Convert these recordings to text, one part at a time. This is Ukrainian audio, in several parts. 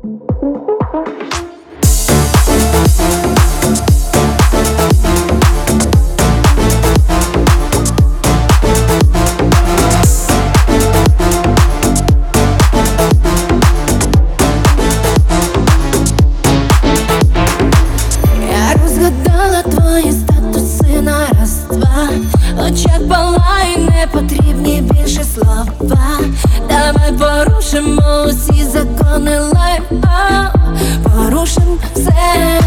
Твої статуси на раз-два, в очах палає, не потрібні більше слова. Давай порушимо усі закони лайфа, порушим все.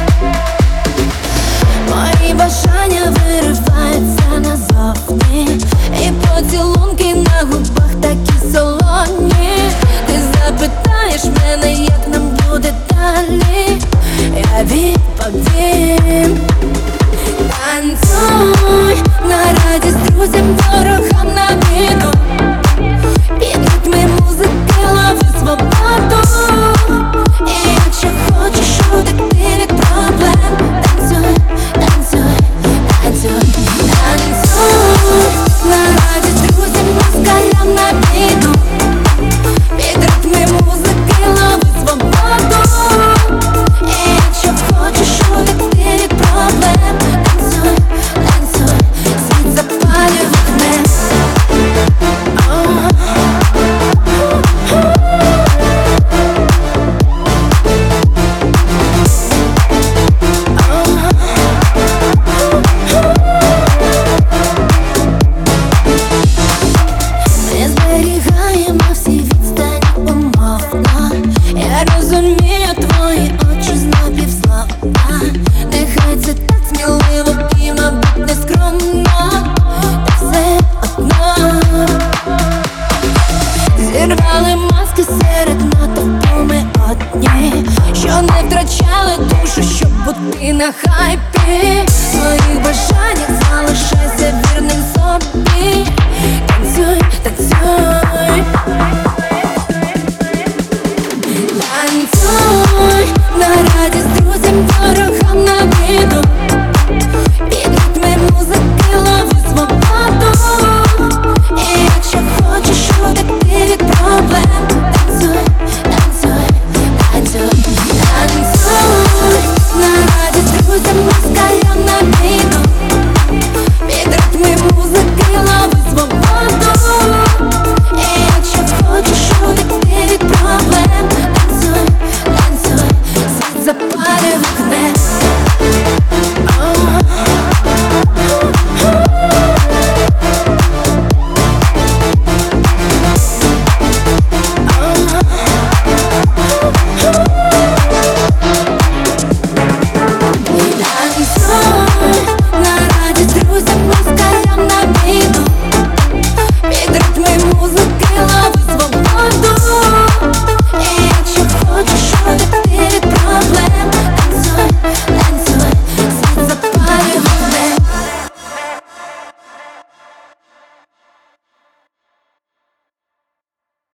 Мої бажання вириваються назовні, і поцілунки на губах такі солоні. Ти запитаєш мене, як нам буде далі, я відповім: танцюй на радість друзям, ворогам на війну. Під ритми музики лови свободу. І якщо хочеш утекти від проблем, танцюй, танцюй, танцюй, танцюй на радість друзям, москалям на війну. Під ритми музики лови свободу. І якщо хочеш утекти від проблем, танцюй, танцюй, світ запалює вогнем. Ми зберігаємо всі відстані умовно. Я розумію твої очі з напівслова. Нехай це так сміливо і, мабуть, не скромно, та все одно зірвали маски серед натовпу ми одні, що не втрачали душу, щоб бути на хайпі. В своїх бажаннях залишайся вірним собі. Танцюй, танцюй, танцюй.